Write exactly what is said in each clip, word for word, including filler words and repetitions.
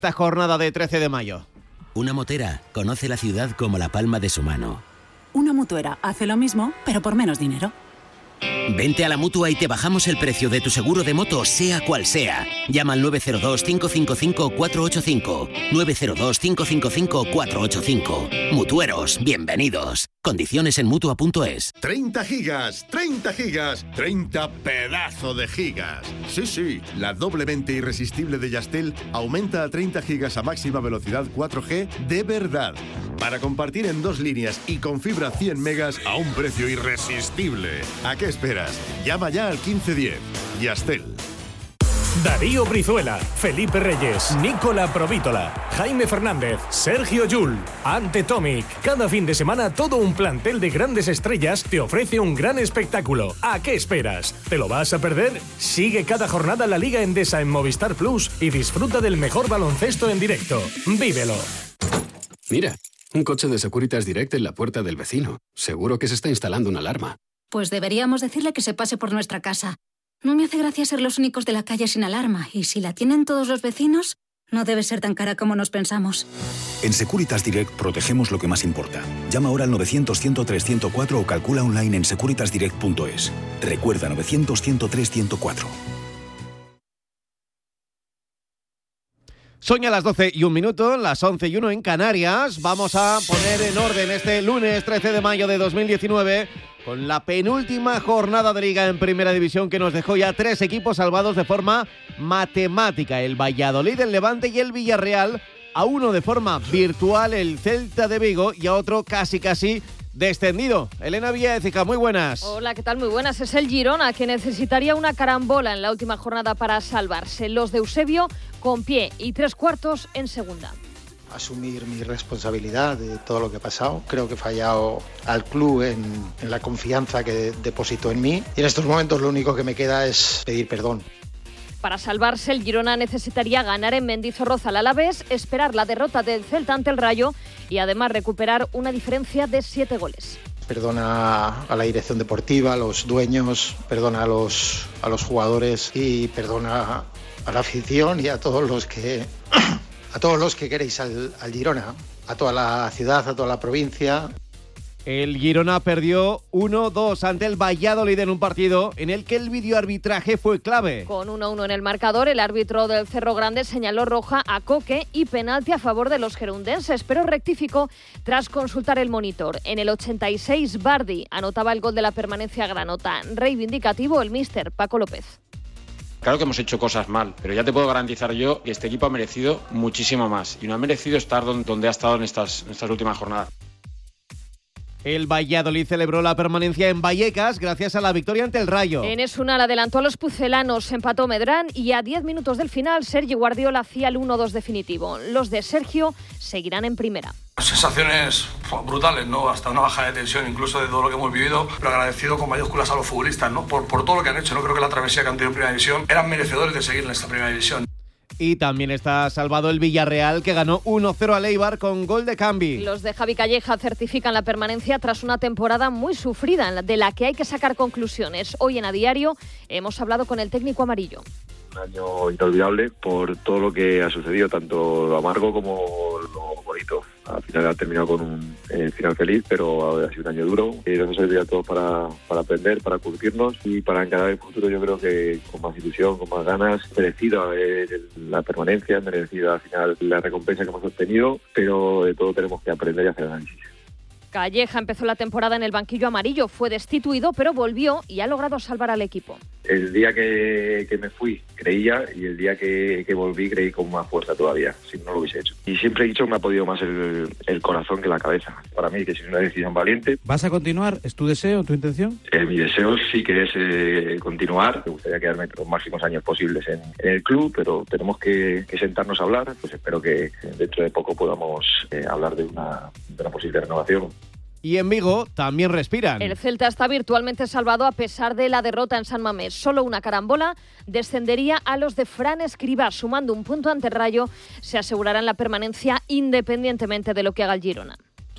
Esta jornada de trece de mayo. Una motera conoce la ciudad como la palma de su mano. Una mutuera hace lo mismo, pero por menos dinero. Vente a la Mutua y te bajamos el precio de tu seguro de moto, sea cual sea. Llama al nueve cero dos, cinco cinco cinco, cuatro ocho cinco. nueve cero dos, cinco cinco cinco, cuatro ocho cinco. Mutueros, bienvenidos. Condiciones en Mutua punto es. treinta gigas, treinta gigas, treinta pedazo de gigas. Sí, sí, la doblemente irresistible de Yastel aumenta a treinta gigas a máxima velocidad cuatro G de verdad. Para compartir en dos líneas y con fibra cien megas a un precio irresistible. ¿A qué esperas? Llama ya al quince diez. Yastel. Darío Brizuela, Felipe Reyes, Nicola Provítola, Jaime Fernández, Sergio Llull, Ante Tomic. Cada fin de semana todo un plantel de grandes estrellas te ofrece un gran espectáculo. ¿A qué esperas? ¿Te lo vas a perder? Sigue cada jornada la Liga Endesa en Movistar Plus y disfruta del mejor baloncesto en directo. ¡Vívelo! Mira, un coche de Securitas Direct en la puerta del vecino. Seguro que se está instalando una alarma. Pues deberíamos decirle que se pase por nuestra casa. No me hace gracia ser los únicos de la calle sin alarma, y si la tienen todos los vecinos, no debe ser tan cara como nos pensamos. En Securitas Direct protegemos lo que más importa. Llama ahora al novecientos, ciento tres, ciento cuatro o calcula online en securitas direct punto es. Recuerda novecientos, ciento tres, ciento cuatro. Son ya las doce y un minuto, las once y uno en Canarias. Vamos a poner en orden este lunes trece de mayo de dos mil diecinueve con la penúltima jornada de Liga en Primera División, que nos dejó ya tres equipos salvados de forma matemática: el Valladolid, el Levante y el Villarreal. A uno de forma virtual, el Celta de Vigo, y a otro casi casi descendido. Elena Villaécija, muy buenas. Hola, ¿qué tal? Muy buenas. Es el Girona, que necesitaría una carambola en la última jornada para salvarse. Los de Eusebio con pie y tres cuartos en segunda. Asumir mi responsabilidad de todo lo que ha pasado. Creo que he fallado al club en, en la confianza que depositó en mí. Y en estos momentos lo único que me queda es pedir perdón. Para salvarse, el Girona necesitaría ganar en Mendizorroza al Alavés, esperar la derrota del Celta ante el Rayo y además recuperar una diferencia de siete goles. Perdona a la dirección deportiva, a los dueños, perdona a los, a los jugadores y perdona a la afición y a todos los que, a todos los que queréis al, al Girona, a toda la ciudad, a toda la provincia. El Girona perdió uno dos ante el Valladolid en un partido en el que el videoarbitraje fue clave. Con uno uno en el marcador, el árbitro del Cerro Grande señaló roja a Coque y penalti a favor de los gerundenses, pero rectificó tras consultar el monitor. En el ochenta y seis, Bardi anotaba el gol de la permanencia granota. Reivindicativo el míster Paco López. Claro que hemos hecho cosas mal, pero ya te puedo garantizar yo que este equipo ha merecido muchísimo más y no ha merecido estar donde ha estado en estas, en estas últimas jornadas. El Valladolid celebró la permanencia en Vallecas gracias a la victoria ante el Rayo. Enes Unal adelantó a los pucelanos, empató Medrán y a diez minutos del final Sergi Guardiola hacía el uno dos definitivo. Los de Sergio seguirán en primera. Sensaciones brutales, ¿no? Hasta una baja de tensión, incluso de todo lo que hemos vivido, pero agradecido con mayúsculas a los futbolistas, ¿no? Por, por todo lo que han hecho. No creo que la travesía que han tenido en Primera División eran merecedores de seguir en esta Primera División. Y también está salvado el Villarreal, que ganó uno cero al Eibar con gol de Cambi. Los de Javi Calleja certifican la permanencia tras una temporada muy sufrida, de la que hay que sacar conclusiones. Hoy en A Diario hemos hablado con el técnico amarillo. Un año inolvidable por todo lo que ha sucedido, tanto lo amargo como lo bonito. Al final ha terminado con un eh, final feliz, pero ha sido un año duro. Y nos ha servido a todos para, para aprender, para curtirnos y para encarar el futuro, yo creo que con más ilusión, con más ganas. Merecida eh, la permanencia, merecida al final la recompensa que hemos obtenido, pero de todo tenemos que aprender y hacer análisis. Calleja empezó la temporada en el banquillo amarillo, fue destituido, pero volvió y ha logrado salvar al equipo. El día que, que me fui creía y el día que, que volví creí con más fuerza todavía, si no lo hubiese hecho. Y siempre he dicho que me ha podido más el, el corazón que la cabeza. Para mí, que es una decisión valiente. ¿Vas a continuar? ¿Es tu deseo, tu intención? Eh, mi deseo sí que es eh, continuar. Me gustaría quedarme los máximos años posibles en, en el club, pero tenemos que, que sentarnos a hablar. Pues espero que dentro de poco podamos eh, hablar de una, de una posible renovación. Y en Vigo también respiran. El Celta está virtualmente salvado a pesar de la derrota en San Mamés. Solo una carambola descendería a los de Fran Escribá. Sumando un punto ante el Rayo, se asegurarán la permanencia independientemente de lo que haga el Girona.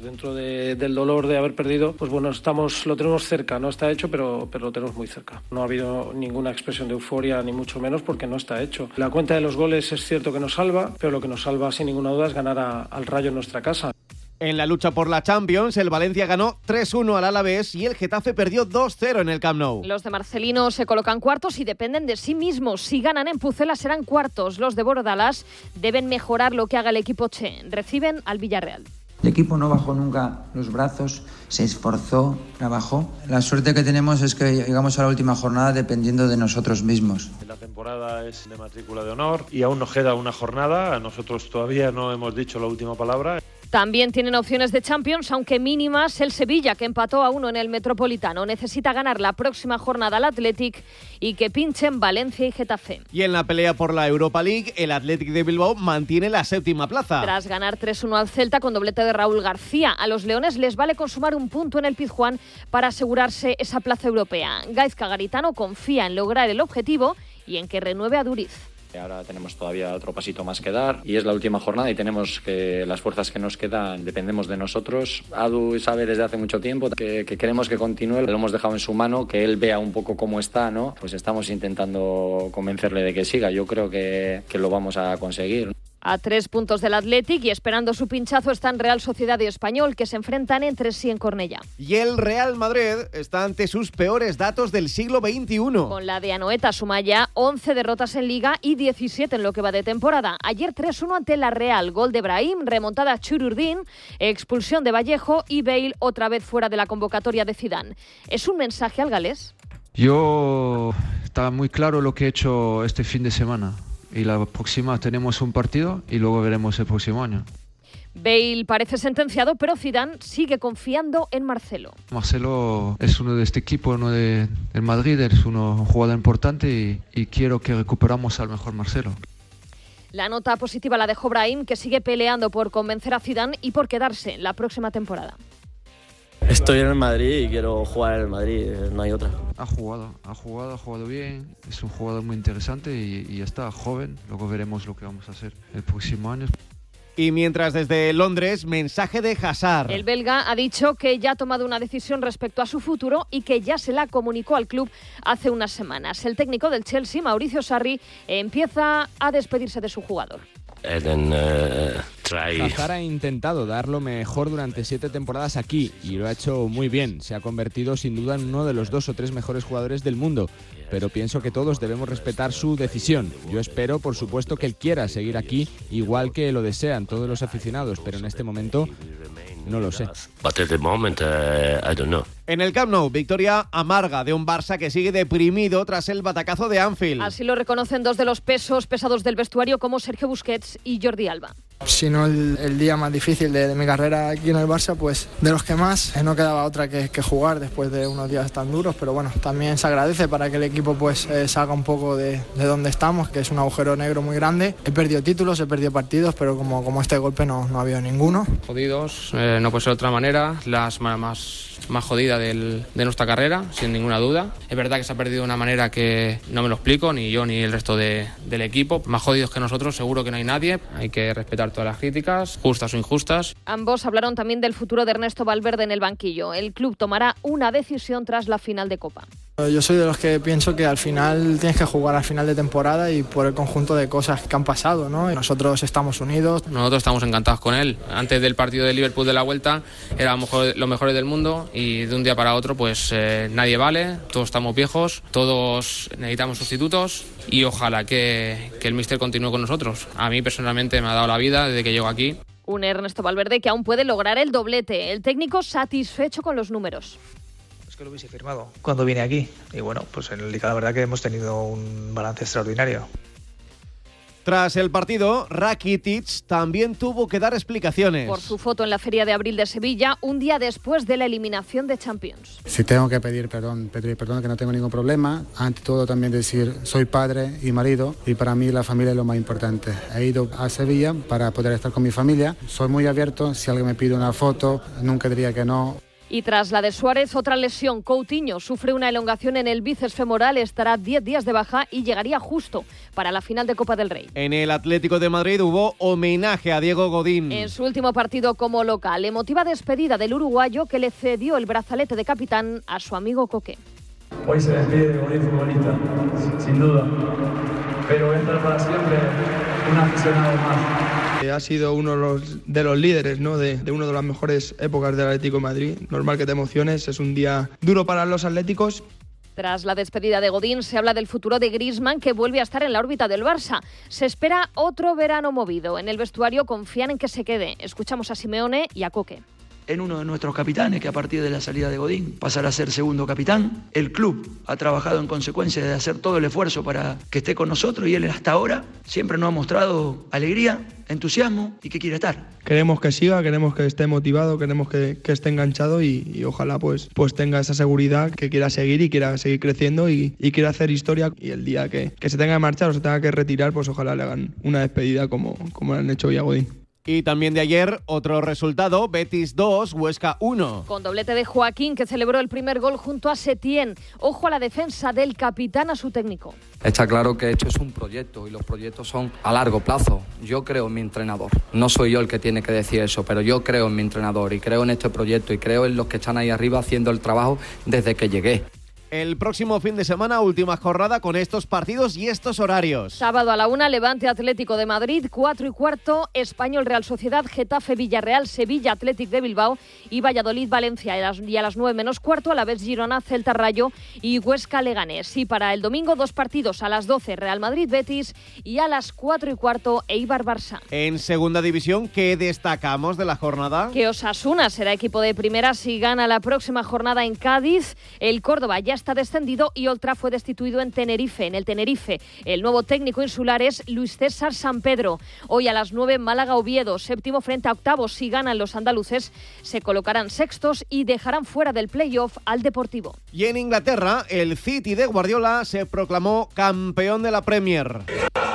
Dentro de, del dolor de haber perdido, pues bueno, estamos, lo tenemos cerca, no está hecho, pero, pero lo tenemos muy cerca. No ha habido ninguna expresión de euforia, ni mucho menos, porque no está hecho. La cuenta de los goles es cierto que nos salva, pero lo que nos salva sin ninguna duda es ganar a, al Rayo en nuestra casa. En la lucha por la Champions, el Valencia ganó tres uno al Alavés y el Getafe perdió dos cero en el Camp Nou. Los de Marcelino se colocan cuartos y dependen de sí mismos. Si ganan en Pucela serán cuartos. Los de Bordalás deben mejorar lo que haga el equipo Che. Reciben al Villarreal. El equipo no bajó nunca los brazos, se esforzó, trabajó. La suerte que tenemos es que llegamos a la última jornada dependiendo de nosotros mismos. La temporada es de matrícula de honor y aún nos queda una jornada. Nosotros todavía no hemos dicho la última palabra. También tienen opciones de Champions, aunque mínimas, el Sevilla, que empató a uno en el Metropolitano. Necesita ganar la próxima jornada al Athletic y que pinchen Valencia y Getafe. Y en la pelea por la Europa League, el Athletic de Bilbao mantiene la séptima plaza. Tras ganar tres uno al Celta con doblete de Raúl García, a los leones les vale consumar un punto en el Pizjuán para asegurarse esa plaza europea. Gaizka Garitano confía en lograr el objetivo y en que renueve a Duriz. Ahora tenemos todavía otro pasito más que dar y es la última jornada y tenemos que las fuerzas que nos quedan dependemos de nosotros. Adu sabe desde hace mucho tiempo que, que queremos que continúe, lo hemos dejado en su mano, que él vea un poco cómo está, ¿no? Pues estamos intentando convencerle de que siga, yo creo que, que lo vamos a conseguir. A tres puntos del Athletic y esperando su pinchazo están Real Sociedad y Español, que se enfrentan entre sí en Cornellá. Y el Real Madrid está ante sus peores datos del siglo veintiuno. Con la de Anoeta suma ya once derrotas en Liga y diecisiete en lo que va de temporada. Ayer tres uno ante la Real, gol de Brahim, remontada a Chururdín, expulsión de Vallejo y Bale otra vez fuera de la convocatoria de Zidane. ¿Es un mensaje al galés? Yo estaba muy claro lo que he hecho este fin de semana. Y la próxima tenemos un partido y luego veremos el próximo año. Bale parece sentenciado, pero Zidane sigue confiando en Marcelo. Marcelo es uno de este equipo, uno de, del Madrid, es uno, un jugador importante y, y quiero que recuperamos al mejor Marcelo. La nota positiva la dejó Brahim, que sigue peleando por convencer a Zidane y por quedarse la próxima temporada. Estoy en el Madrid y quiero jugar en el Madrid, no hay otra. Ha jugado, ha jugado, ha jugado bien, es un jugador muy interesante y, y ya está, joven, luego veremos lo que vamos a hacer el próximo año. Y mientras desde Londres, mensaje de Hazard. El belga ha dicho que ya ha tomado una decisión respecto a su futuro y que ya se la comunicó al club hace unas semanas. El técnico del Chelsea, Mauricio Sarri, empieza a despedirse de su jugador. Hazard ha intentado dar lo mejor durante siete temporadas aquí y lo ha hecho muy bien. Se ha convertido sin duda en uno de los dos o tres mejores jugadores del mundo, pero pienso que todos debemos respetar su decisión. Yo espero, por supuesto, que él quiera seguir aquí, igual que lo desean todos los aficionados, pero en este momento no lo sé. En el Camp Nou, victoria amarga de un Barça que sigue deprimido tras el batacazo de Anfield. Así lo reconocen dos de los pesos pesados del vestuario como Sergio Busquets y Jordi Alba. Si no el, el día más difícil de, de mi carrera aquí en el Barça, pues de los que más, eh, no quedaba otra que, que jugar después de unos días tan duros, pero bueno, también se agradece para que el equipo pues eh, salga un poco de, de donde estamos, que es un agujero negro muy grande. He perdido títulos, he perdido partidos, pero como, como este golpe no, no ha habido ninguno. Jodidos, eh, no puede ser de otra manera, la semana más, más jodida del, de nuestra carrera, sin ninguna duda. Es verdad que se ha perdido de una manera que no me lo explico, ni yo ni el resto de, del equipo. Más jodidos que nosotros seguro que no hay nadie, hay que respetar todas las críticas, justas o injustas. Ambos hablaron también del futuro de Ernesto Valverde en el banquillo. El club tomará una decisión tras la final de Copa. Yo soy de los que pienso que al final tienes que jugar al final de temporada y por el conjunto de cosas que han pasado, ¿no? Nosotros estamos unidos. Nosotros estamos encantados con él. Antes del partido de Liverpool de la vuelta éramos los mejores del mundo y de un día para otro pues eh, nadie vale, todos estamos viejos, todos necesitamos sustitutos y ojalá que, que el míster continúe con nosotros. A mí personalmente me ha dado la vida desde que llego aquí. Un Ernesto Valverde que aún puede lograr el doblete. El técnico satisfecho con los números. Es que lo hubiese firmado cuando vine aquí. Y bueno, pues en el Liga la verdad que hemos tenido un balance extraordinario. Tras el partido, Rakitic también tuvo que dar explicaciones. Por su foto en la Feria de Abril de Sevilla, un día después de la eliminación de Champions. Si tengo que pedir perdón, pedir perdón, que no tengo ningún problema. Ante todo también decir, soy padre y marido y para mí la familia es lo más importante. He ido a Sevilla para poder estar con mi familia. Soy muy abierto, si alguien me pide una foto, nunca diría que no. Y tras la de Suárez, otra lesión. Coutinho sufre una elongación en el bíceps femoral, estará diez días de baja y llegaría justo para la final de Copa del Rey. En el Atlético de Madrid hubo homenaje a Diego Godín. En su último partido como local, emotiva despedida del uruguayo que le cedió el brazalete de capitán a su amigo Coque. Hoy se despide de Godín futbolista, sin duda, pero voy a estar para siempre un aficionado más. Ha sido uno de los, de los líderes, ¿no? de, de una de las mejores épocas del Atlético de Madrid. Normal que te emociones, es un día duro para los atléticos. Tras la despedida de Godín, se habla del futuro de Griezmann, que vuelve a estar en la órbita del Barça. Se espera otro verano movido. En el vestuario confían en que se quede. Escuchamos a Simeone y a Coque. En uno de nuestros capitanes, que a partir de la salida de Godín pasará a ser segundo capitán. El club ha trabajado en consecuencia de hacer todo el esfuerzo para que esté con nosotros y él hasta ahora siempre nos ha mostrado alegría, entusiasmo y que quiere estar. Queremos que siga, queremos que esté motivado, queremos que, que esté enganchado y, y ojalá pues, pues tenga esa seguridad, que quiera seguir y quiera seguir creciendo y, y quiera hacer historia. Y el día que, que se tenga que marchar o se tenga que retirar, pues ojalá le hagan una despedida como, como le han hecho hoy a Godín. Y también de ayer, otro resultado, Betis dos, Huesca uno. Con doblete de Joaquín, que celebró el primer gol junto a Setién. Ojo a la defensa del capitán a su técnico. Está claro que esto es un proyecto y los proyectos son a largo plazo. Yo creo en mi entrenador. No soy yo el que tiene que decir eso, pero yo creo en mi entrenador y creo en este proyecto y creo en los que están ahí arriba haciendo el trabajo desde que llegué. El próximo fin de semana, última jornada con estos partidos y estos horarios. Sábado a la una, Levante Atlético de Madrid, cuatro y cuarto, Español Real Sociedad, Getafe Villarreal, Sevilla Athletic de Bilbao y Valladolid Valencia. Y a las nueve menos cuarto, a la vez Girona Celta Rayo y Huesca Leganés. Y para el domingo, dos partidos, a las doce Real Madrid Betis y a las cuatro y cuarto Eibar Barça. En segunda división, ¿qué destacamos de la jornada? Que Osasuna será equipo de primera si gana la próxima jornada en Cádiz. El Córdoba ya está descendido y Oltra fue destituido en Tenerife. En el Tenerife, el nuevo técnico insular es Luis César San Pedro. Hoy a las nueve, Málaga Oviedo, séptimo frente a octavo. Si ganan los andaluces, se colocarán sextos y dejarán fuera del playoff al Deportivo. Y en Inglaterra, el City de Guardiola se proclamó campeón de la Premier.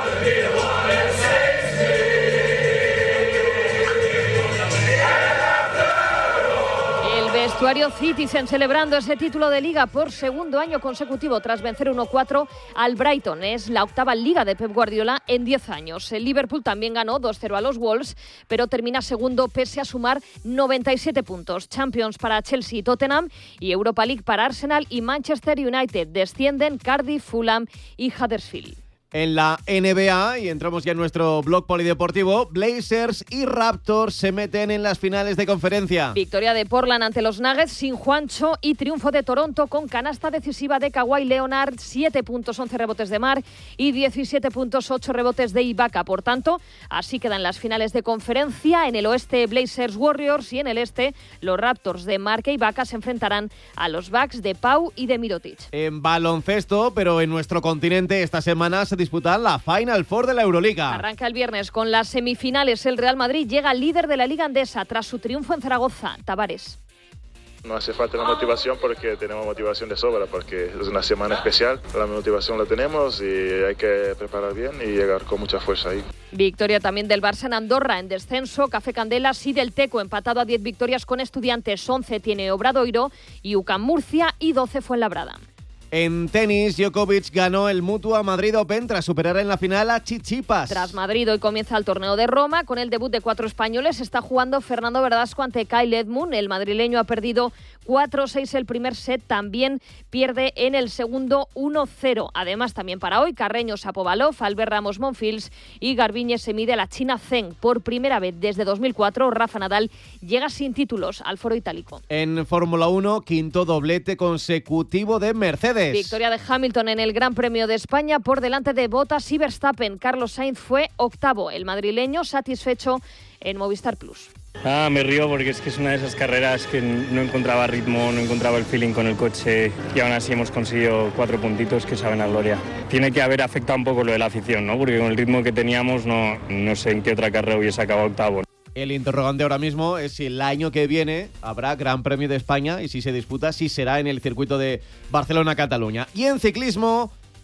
Vestuario Citizen celebrando ese título de Liga por segundo año consecutivo tras vencer uno cuatro al Brighton. Es la octava Liga de Pep Guardiola en diez años. El Liverpool también ganó dos cero a los Wolves, pero termina segundo pese a sumar noventa y siete puntos. Champions para Chelsea y Tottenham y Europa League para Arsenal y Manchester United. Descienden Cardiff, Fulham y Huddersfield. En la N B A, y entramos ya en nuestro blog polideportivo, Blazers y Raptors se meten en las finales de conferencia. Victoria de Portland ante los Nuggets sin Juancho y triunfo de Toronto con canasta decisiva de Kawhi Leonard, siete puntos, once rebotes de Mar y diecisiete puntos, ocho rebotes de Ibaka. Por tanto, así quedan las finales de conferencia. En el oeste, Blazers Warriors y en el este, los Raptors de Mark e Ibaka se enfrentarán a los Bucks de Pau y de Mirotic. En baloncesto, pero en nuestro continente esta semana se disputar la Final Four de la Euroliga. Arranca el viernes con las semifinales. El Real Madrid llega líder de la Liga Endesa tras su triunfo en Zaragoza. Tavares. No hace falta la motivación porque tenemos motivación de sobra, porque es una semana especial. La motivación la tenemos y hay que preparar bien y llegar con mucha fuerza ahí. Victoria también del Barça en Andorra en descenso. Café Candelas y del Teco empatado a diez victorias con Estudiantes. once tiene Obradoiro y U C A M Murcia y doce Fuenlabrada. En tenis, Djokovic ganó el Mutua Madrid Open tras superar en la final a Tsitsipas. Tras Madrid, hoy comienza el torneo de Roma. Con el debut de cuatro españoles está jugando Fernando Verdasco ante Kyle Edmund. El madrileño ha perdido cuatro seis el primer set, también pierde en el segundo uno cero. Además, también para hoy, Carreño Shapovalov, Albert Ramos Monfils y Garbiñe se mide a la China Zheng. Por primera vez desde dos mil cuatro, Rafa Nadal llega sin títulos al Foro Itálico. En Fórmula uno, quinto doblete consecutivo de Mercedes. Victoria de Hamilton en el Gran Premio de España por delante de Bottas y Verstappen. Carlos Sainz fue octavo. El madrileño satisfecho en Movistar Plus. Ah, me río porque es que es una de esas carreras que no encontraba ritmo, no encontraba el feeling con el coche y aún así hemos conseguido cuatro puntitos que saben a gloria. Tiene que haber afectado un poco lo de la afición, ¿no? Porque con el ritmo que teníamos no, no sé en qué otra carrera hubiese acabado octavo. El interrogante ahora mismo es si el año que viene habrá Gran Premio de España y si se disputa, si será en el circuito de Barcelona-Cataluña. Y en ciclismo,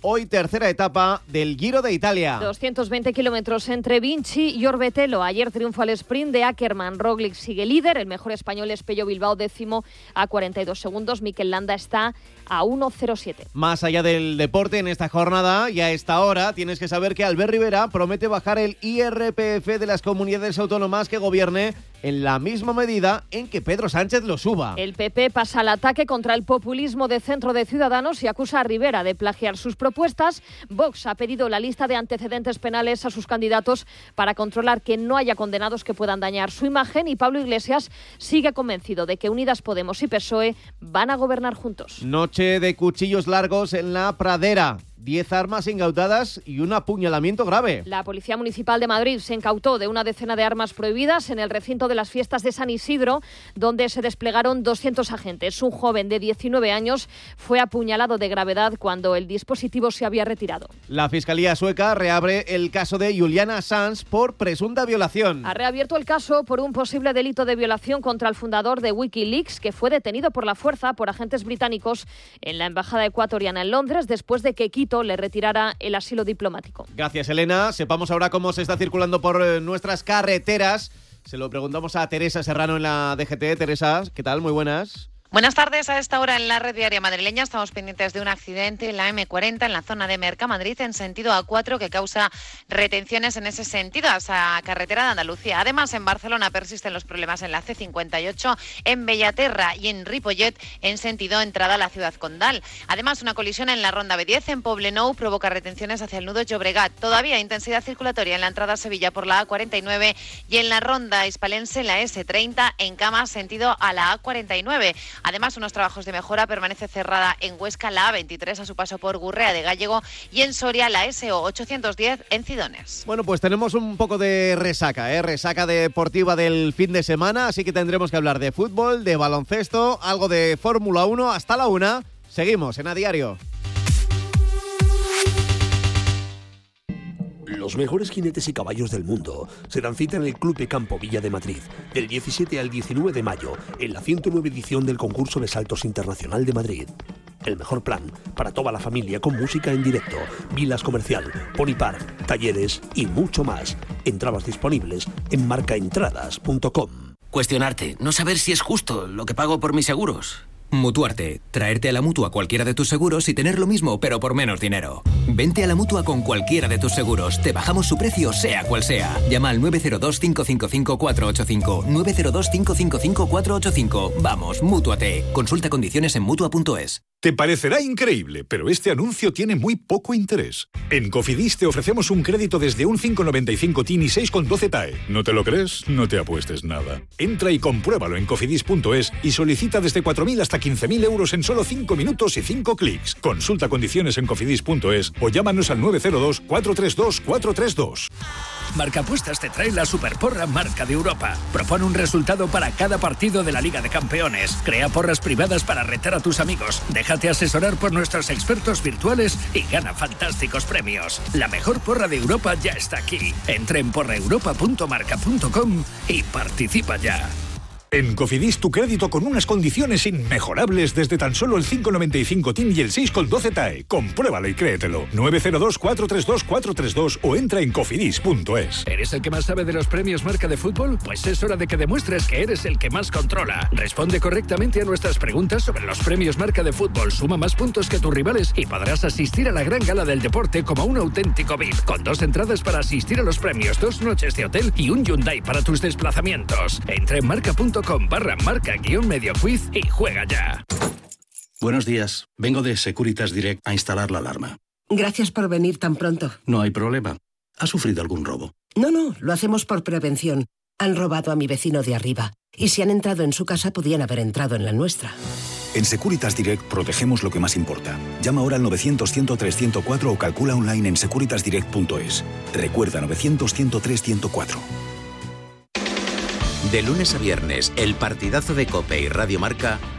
Hoy tercera etapa del Giro de Italia. doscientos veinte kilómetros entre Vinci y Orbetello. Ayer triunfo al sprint de Ackermann. Roglic sigue líder. El mejor español es Pello Bilbao, décimo a cuarenta y dos segundos. Mikel Landa está a uno cero siete. Más allá del deporte, en esta jornada y a esta hora tienes que saber que Albert Rivera promete bajar el I R P F de las comunidades autónomas que gobierne en la misma medida en que Pedro Sánchez lo suba. El P P pasa al ataque contra el populismo de Centro de Ciudadanos y acusa a Rivera de plagiar sus propuestas. Vox ha pedido la lista de antecedentes penales a sus candidatos para controlar que no haya condenados que puedan dañar su imagen, y Pablo Iglesias sigue convencido de que Unidas Podemos y P S O E van a gobernar juntos. Noche de cuchillos largos en la Pradera. Diez armas incautadas y un apuñalamiento grave. La Policía Municipal de Madrid se incautó de una decena de armas prohibidas en el recinto de las fiestas de San Isidro, donde se desplegaron doscientos agentes. Un joven de diecinueve años fue apuñalado de gravedad cuando el dispositivo se había retirado. La Fiscalía sueca reabre el caso de Julian Assange por presunta violación. Ha reabierto el caso por un posible delito de violación contra el fundador de Wikileaks, que fue detenido por la fuerza por agentes británicos en la embajada ecuatoriana en Londres después de que Quito le retirara el asilo diplomático. Gracias, Elena. Sepamos ahora cómo se está circulando por eh, nuestras carreteras. Se lo preguntamos a Teresa Serrano en la D G T. Teresa, ¿qué tal? Muy buenas. Buenas tardes. A esta hora en la red viaria madrileña estamos pendientes de un accidente en la eme cuarenta en la zona de Mercamadrid en sentido A cuatro que causa retenciones en ese sentido a esa carretera de Andalucía. Además, en Barcelona persisten los problemas en la ce cincuenta y ocho, en Bellaterra y en Ripollet en sentido entrada a la ciudad condal. Además, una colisión en la ronda be diez en Poblenou provoca retenciones hacia el nudo Llobregat. Todavía intensidad circulatoria en la entrada a Sevilla por la A cuarenta y nueve y en la ronda hispalense la ese treinta en Camas sentido a la A cuarenta y nueve. Además, unos trabajos de mejora, permanece cerrada en Huesca la A veintitrés a su paso por Gurrea de Gállego y en Soria la ese o ochocientos diez en Cidones. Bueno, pues tenemos un poco de resaca, ¿eh? Resaca deportiva del fin de semana, así que tendremos que hablar de fútbol, de baloncesto, algo de Fórmula uno hasta la una. Seguimos en A Diario. Los mejores jinetes y caballos del mundo se dan cita en el Club de Campo Villa de Madrid, del diecisiete al diecinueve de mayo, en la ciento nueve edición del concurso de saltos internacional de Madrid. El mejor plan para toda la familia, con música en directo, vilas comercial, pony park, talleres y mucho más. Entradas disponibles en marcaentradas punto com. Cuestionarte, no saber si es justo lo que pago por mis seguros. Mutuarte, traerte a la Mutua cualquiera de tus seguros y tener lo mismo, pero por menos dinero. Vente a la Mutua con cualquiera de tus seguros, te bajamos su precio sea cual sea. Llama al nueve cero dos, cinco cinco cinco, cuatro ocho cinco, nueve cero dos, cinco cinco cinco, cuatro ocho cinco. Vamos, Mútuate. Consulta condiciones en mutua punto es. Te parecerá increíble, pero este anuncio tiene muy poco interés. En Cofidis te ofrecemos un crédito desde un cinco coma noventa y cinco T I N y seis coma doce T A E. ¿No te lo crees? No te apuestes nada. Entra y compruébalo en cofidis punto es y solicita desde cuatro mil hasta quince mil euros en solo cinco minutos y cinco clics. Consulta condiciones en cofidis punto es o llámanos al nueve cero dos, cuatro tres dos, cuatro tres dos. Marcapuestas te trae la Superporra Marca de Europa. Propone un resultado para cada partido de la Liga de Campeones. Crea porras privadas para retar a tus amigos. Déjate asesorar por nuestros expertos virtuales y gana fantásticos premios. La mejor porra de Europa ya está aquí. Entra en porra europa punto marca punto com y participa ya. En Cofidis, tu crédito con unas condiciones inmejorables desde tan solo el cinco coma noventa y cinco T I N y el seis coma doce T A E. Compruébalo y créetelo. nueve cero dos, cuatro tres dos, cuatro tres dos o entra en cofidis punto es. ¿Eres el que más sabe de los premios Marca de Fútbol? Pues es hora de que demuestres que eres el que más controla. Responde correctamente a nuestras preguntas sobre los premios Marca de Fútbol. Suma más puntos que tus rivales y podrás asistir a la gran gala del deporte como un auténtico V I P. Con dos entradas para asistir a los premios, dos noches de hotel y un Hyundai para tus desplazamientos. Entra en marca punto com barra marca guión medio quiz y juega ya. Buenos días. Vengo de Securitas Direct a instalar la alarma. Gracias por venir tan pronto. No hay problema. ¿Ha sufrido algún robo? No, no, lo hacemos por prevención. Han robado a mi vecino de arriba. Y si han entrado en su casa, podían haber entrado en la nuestra. En Securitas Direct protegemos lo que más importa. Llama ahora al novecientos, ciento tres, ciento cuatro o calcula online en securitas direct punto es. Recuerda novecientos, ciento tres, ciento cuatro. De lunes a viernes, el partidazo de COPE y Radio Marca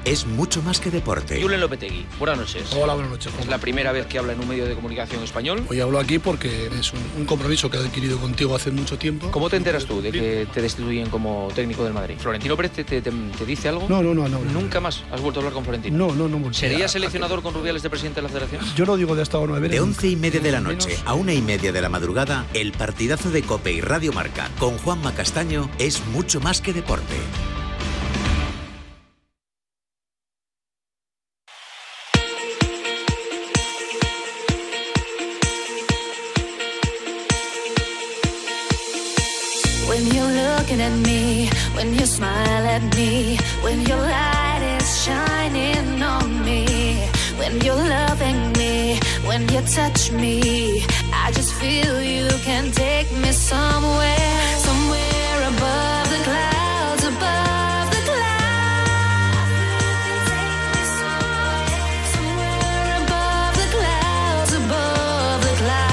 es mucho más que deporte. Julen Lopetegui, buenas noches. Hola, buenas noches. ¿Es la primera vez que habla en un medio de comunicación español? Hoy hablo aquí porque es un, un compromiso que he adquirido contigo hace mucho tiempo. ¿Cómo te enteras tú de que te destituyen como técnico del Madrid? ¿Florentino Pérez te, te, te, te dice algo? No, no, no, no. ¿Nunca más has vuelto a hablar con Florentino? No, no, no. ¿Serías seleccionador con Rubiales de presidente de la Federación? Yo no digo de hasta ahora. De once y media de la noche a una y media de la madrugada, el partidazo de COPE y Radio Marca con Juanma Castaño es mucho más que deporte. When you're looking at me, when you smile at me, when your light is shining on me, when you're loving me, when you touch me, I just feel you can take me somewhere, somewhere above the clouds, above the clouds. Take me somewhere, somewhere above the clouds, above the clouds.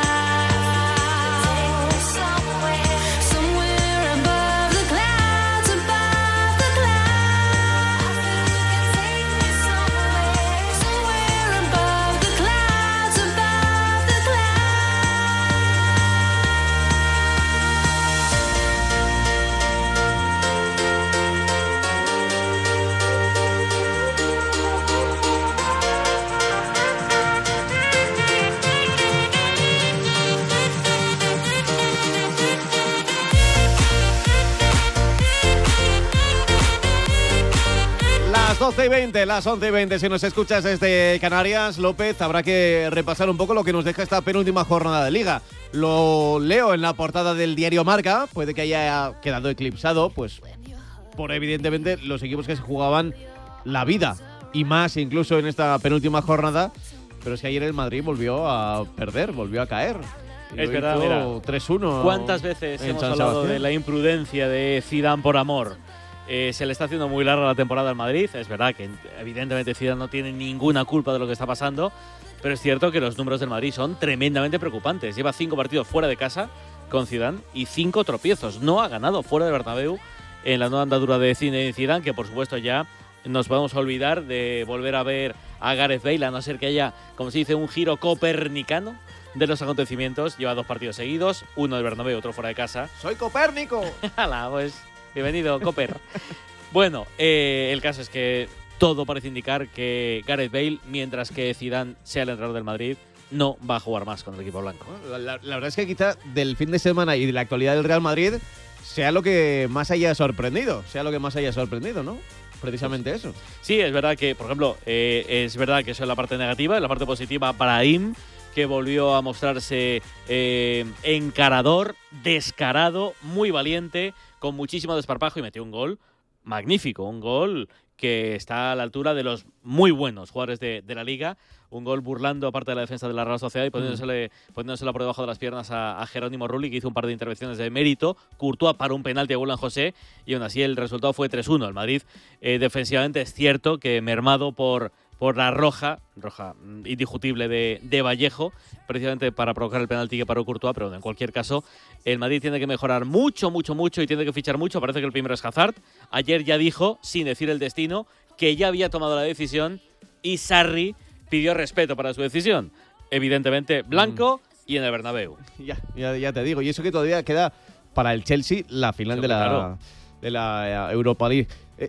doce y veinte, las once y veinte, si nos escuchas desde Canarias, López, habrá que repasar un poco lo que nos deja esta penúltima jornada de Liga. Lo leo en la portada del diario Marca, puede que haya quedado eclipsado, pues por evidentemente los equipos que se jugaban la vida, y más incluso en esta penúltima jornada, pero es que ayer el Madrid volvió a perder, volvió a caer. Es verdad, mira, tres uno. ¿Cuántas veces hemos hablado de la imprudencia de Zidane por amor? Eh, se le está haciendo muy larga la temporada al Madrid. Es verdad que evidentemente Zidane no tiene ninguna culpa de lo que está pasando, pero es cierto que los números del Madrid son tremendamente preocupantes. Lleva cinco partidos fuera de casa con Zidane y cinco tropiezos. No ha ganado fuera de Bernabéu en la nueva andadura de Zinedine Zidane, que por supuesto ya nos podemos olvidar de volver a ver a Gareth Bale, a no ser que haya, como se dice, un giro copernicano de los acontecimientos. Lleva dos partidos seguidos, uno de Bernabéu, otro fuera de casa. ¡Soy Copérnico! ¡Hala, pues! Bienvenido, Copper. Bueno, eh, el caso es que todo parece indicar que Gareth Bale, mientras que Zidane sea el entrenador del Madrid, no va a jugar más con el equipo blanco. La, la, la verdad es que quizá del fin de semana y de la actualidad del Real Madrid sea lo que más haya sorprendido, sea lo que más haya sorprendido, ¿no? Precisamente eso. Sí, es verdad que, por ejemplo, eh, es verdad que eso es la parte negativa. En la parte positiva, Brahim, que volvió a mostrarse eh, encarador, descarado, muy valiente, con muchísimo desparpajo, y metió un gol magnífico, un gol que está a la altura de los muy buenos jugadores de, de la Liga, un gol burlando aparte de la defensa de la Real Sociedad y poniéndosele, mm. poniéndosela por debajo de las piernas a, a Jerónimo Rulli, que hizo un par de intervenciones de mérito. Courtois paró un penalti a William José y aún así el resultado fue tres uno. El Madrid eh, defensivamente es cierto que mermado por por la roja, roja indiscutible de, de Vallejo, precisamente para provocar el penalti que paró Courtois, pero bueno, en cualquier caso, el Madrid tiene que mejorar mucho, mucho, mucho y tiene que fichar mucho. Parece que el primero es Hazard. Ayer ya dijo, sin decir el destino, que ya había tomado la decisión y Sarri pidió respeto para su decisión. Evidentemente, blanco mm. y en el Bernabéu. Ya, ya, ya te digo. Y eso que todavía queda para el Chelsea la final sí, de, la, claro. de la Europa League. Eh,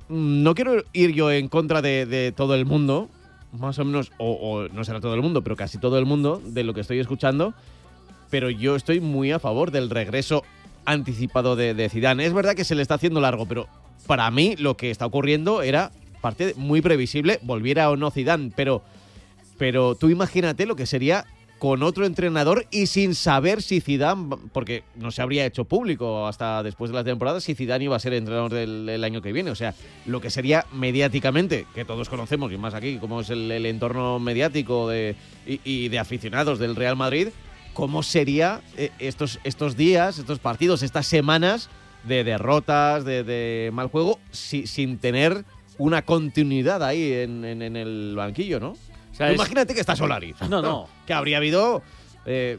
No quiero ir yo en contra de, de todo el mundo, más o menos, o, o no será todo el mundo, pero casi todo el mundo de lo que estoy escuchando, pero yo estoy muy a favor del regreso anticipado de, de Zidane. Es verdad que se le está haciendo largo, pero para mí lo que está ocurriendo era parte muy previsible, volviera o no Zidane, pero, pero tú imagínate lo que sería con otro entrenador y sin saber si Zidane, porque no se habría hecho público hasta después de la temporada, si Zidane iba a ser entrenador del, del año que viene. O sea, lo que sería mediáticamente, que todos conocemos, y más aquí, como es el, el entorno mediático de, y, y de aficionados del Real Madrid, cómo sería eh, estos, estos días, estos partidos, estas semanas de derrotas, de, de mal juego, si, sin tener una continuidad ahí en, en, en el banquillo, ¿no? O sea, imagínate que está Solari. No, no. Que habría habido eh,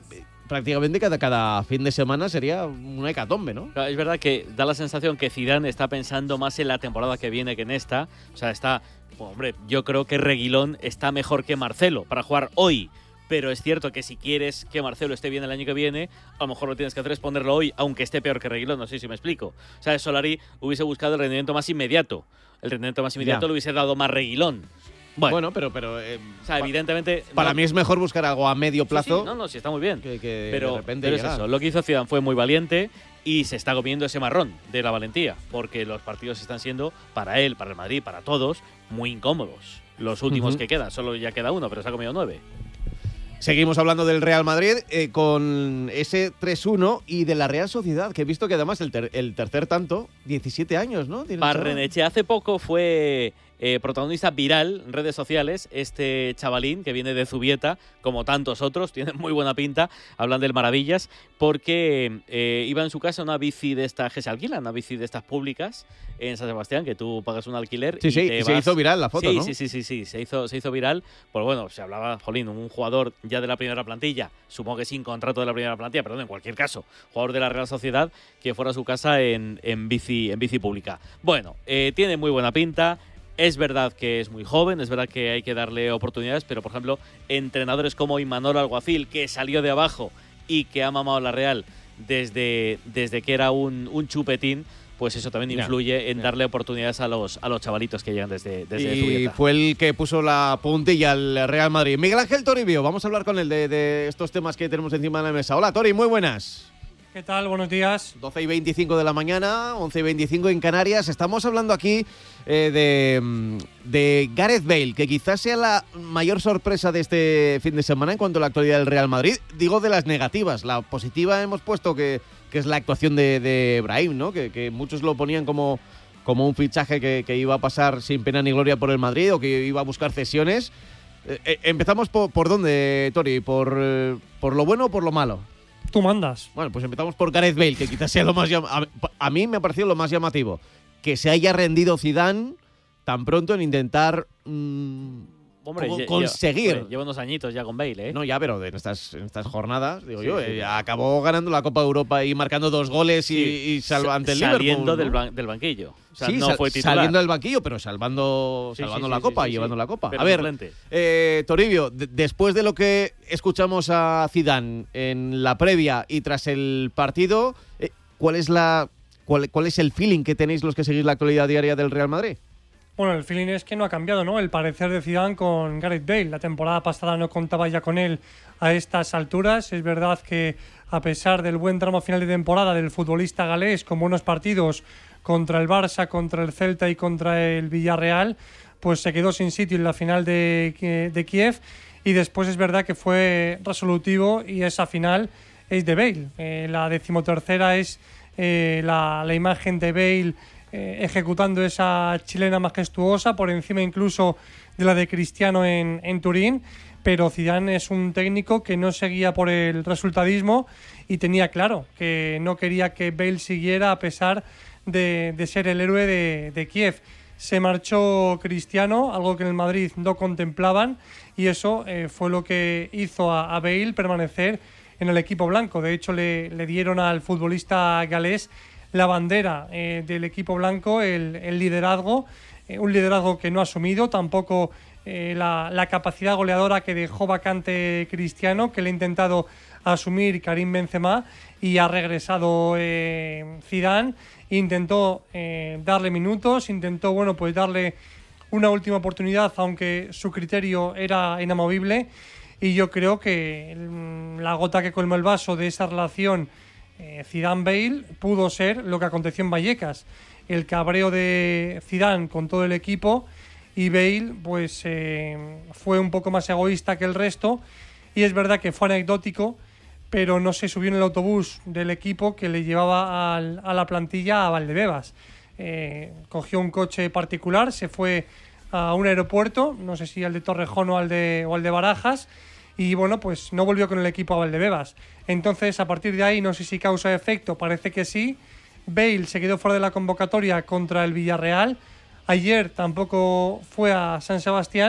prácticamente cada, cada fin de semana sería una hecatombe, ¿no? Es verdad que da la sensación que Zidane está pensando más en la temporada que viene que en esta. O sea, está... Pues, hombre, yo creo que Reguilón está mejor que Marcelo para jugar hoy. Pero es cierto que si quieres que Marcelo esté bien el año que viene, a lo mejor lo tienes que hacer es ponerlo hoy, aunque esté peor que Reguilón. No sé si me explico. O sea, Solari hubiese buscado el rendimiento más inmediato. El rendimiento más inmediato Ya. lo hubiese dado más Reguilón. Bueno, Bueno, pero... pero eh, o sea, evidentemente... Para no, mí es mejor buscar algo a medio plazo. Sí, sí, no, no, sí, está muy bien. Que, que pero de repente pero es llegar. eso. Lo que hizo Zidane fue muy valiente y se está comiendo ese marrón de la valentía, porque los partidos están siendo, para él, para el Madrid, para todos, muy incómodos. Los últimos Ujú. que quedan, solo ya queda uno, pero se ha comido nueve. Seguimos hablando del Real Madrid eh, con ese tres uno y de la Real Sociedad, que he visto que además el, ter- el tercer tanto, diecisiete años, ¿no? Tiene el chaval. Barrenechea hace poco fue eh, protagonista viral en redes sociales, este chavalín que viene de Zubieta, como tantos otros, tiene muy buena pinta, hablan del maravillas, porque eh, iba en su casa una bici de estas que se alquilan, una bici de estas públicas en San Sebastián, que tú pagas un alquiler Sí, y sí, te y se vas- hizo viral la foto, sí, ¿no? Sí, sí, sí, sí, se hizo, se hizo viral, pues bueno, se hablaba, jolín, un jugador ya de la primera plantilla, supongo que sin contrato de la primera plantilla, perdón, en cualquier caso, jugador de la Real Sociedad, que fuera a su casa en, en, bici, en bici pública. Bueno, eh, tiene muy buena pinta. Es verdad que es muy joven, es verdad que hay que darle oportunidades, pero por ejemplo, entrenadores como Imanol Alguacil, que salió de abajo y que ha mamado la Real desde, desde que era un, un chupetín, pues eso también Ya, influye en ya. darle oportunidades a los, a los chavalitos que llegan desde, desde Y Zubieta. fue el que puso la puntilla al Real Madrid. Miguel Ángel Toribio, vamos a hablar con él de, de estos temas que tenemos encima de la mesa. Hola, Tori, muy buenas. ¿Qué tal? Buenos días. doce y veinticinco de la mañana, once y veinticinco en Canarias. Estamos hablando aquí eh, de, mm, de Gareth Bale, que quizás sea la mayor sorpresa de este fin de semana en cuanto a la actualidad del Real Madrid. Digo de las negativas. La positiva hemos puesto que, que es la actuación de, de Brahim, ¿no? Que, que muchos lo ponían como, como un fichaje que, que iba a pasar sin pena ni gloria por el Madrid o que iba a buscar cesiones. Eh, eh, empezamos por, por dónde, Tori, ¿Por, eh, por lo bueno o por lo malo? Tú mandas. Bueno, pues empezamos por Gareth Bale, que quizás sea lo más llamativo. A, a mí me ha parecido lo más llamativo. Que se haya rendido Zidane tan pronto en intentar mmm, Hombre, como lle- conseguir. hombre, lleva unos añitos ya con Bale, ¿eh? No, ya, pero en estas, en estas jornadas, digo Sí, yo, sí, eh, sí. acabó ganando la Copa de Europa y marcando dos goles y, y salva ante el Saliendo Liverpool, ¿no? del, ban- del banquillo. O sea, sí, no sal- fue titular. saliendo del banquillo, pero salvando, Sí, salvando sí, la sí, Copa sí, y sí, llevando sí. la Copa. Pero a ver, suplente. eh, Toribio, de- después de lo que escuchamos a Zidane en la previa y tras el partido, eh, ¿cuál es la cuál, cuál es el feeling que tenéis los que seguís la actualidad diaria del Real Madrid? Bueno, el feeling es que no ha cambiado, ¿no? El parecer de Zidane con Gareth Bale. La temporada pasada no contaba ya con él a estas alturas. Es verdad que a pesar del buen tramo final de temporada del futbolista galés, con buenos partidos contra el Barça, contra el Celta y contra el Villarreal, pues se quedó sin sitio en la final de, de Kiev. Y después es verdad que fue resolutivo y esa final es de Bale. Eh, la decimotercera es eh, la, la imagen de Bale Eh, ejecutando esa chilena majestuosa por encima incluso de la de Cristiano en, en Turín, pero Zidane es un técnico que no seguía por el resultadismo y tenía claro que no quería que Bale siguiera a pesar de, de ser el héroe de, de Kiev. Se marchó Cristiano, algo que en el Madrid no contemplaban, y eso eh, fue lo que hizo a, a Bale permanecer en el equipo blanco. De hecho, le, le dieron al futbolista galés la bandera eh, del equipo blanco, el, el liderazgo, eh, un liderazgo que no ha asumido, tampoco eh, la, la capacidad goleadora que dejó vacante Cristiano, que le ha intentado asumir Karim Benzema, y ha regresado eh, Zidane, intentó eh, darle minutos, intentó bueno pues darle una última oportunidad, aunque su criterio era inamovible, y yo creo que mm, la gota que colmó el vaso de esa relación Eh, Zidane-Bale pudo ser lo que aconteció en Vallecas, el cabreo de Zidane con todo el equipo, y Bale pues eh, fue un poco más egoísta que el resto, y es verdad que fue anecdótico, pero no se subió en el autobús del equipo que le llevaba al, a la plantilla a Valdebebas. Eh, cogió un coche particular, se fue a un aeropuerto, no sé si al de Torrejón o al de, o al de Barajas, y bueno, pues no volvió con el equipo a Valdebebas. Entonces, a partir de ahí, no sé si causa efecto, parece que sí. Bale se quedó fuera de la convocatoria contra el Villarreal. Ayer tampoco fue a San Sebastián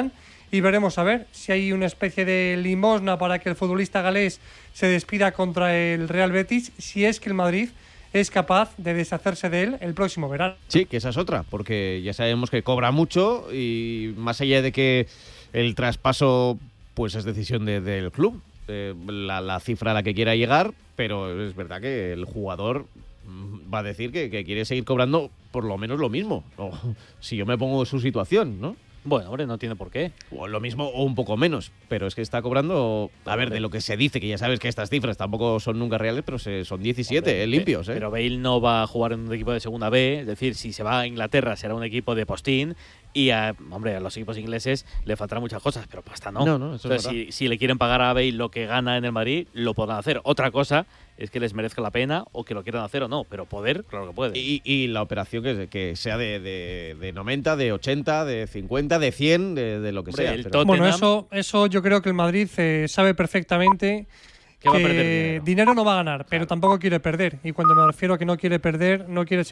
y veremos a ver si hay una especie de limosna para que el futbolista galés se despida contra el Real Betis, si es que el Madrid es capaz de deshacerse de él el próximo verano. Sí, que esa es otra, porque ya sabemos que cobra mucho y más allá de que el traspaso pues es decisión de, del club, eh, la, la cifra a la que quiera llegar, pero es verdad que el jugador va a decir que, que quiere seguir cobrando por lo menos lo mismo, o, si yo me pongo en su situación, ¿no? Bueno, hombre, no tiene por qué. O lo mismo o un poco menos, pero es que está cobrando, a ver, de lo que se dice, que ya sabes que estas cifras tampoco son nunca reales, pero se, son diecisiete hombre, limpios. ¿eh? Pero Bale no va a jugar en un equipo de segunda B, es decir, si se va a Inglaterra será un equipo de postín y, a, hombre, a los equipos ingleses le faltarán muchas cosas, pero pasta no. No, no, eso Entonces, es si, si le quieren pagar a Bale lo que gana en el Madrid, lo podrán hacer. Otra cosa es que les merezca la pena o que lo quieran hacer o no, pero poder, claro que puede. Y, y la operación que, que sea de, de, de noventa, de ochenta, de cincuenta, de cien, de, de lo que Hombre, sea. el Pero... Bueno, eso, eso yo creo que el Madrid eh, sabe perfectamente que, va a que perder dinero. dinero no va a ganar, pero tampoco quiere perder. Y cuando me refiero a que no quiere perder, no quiere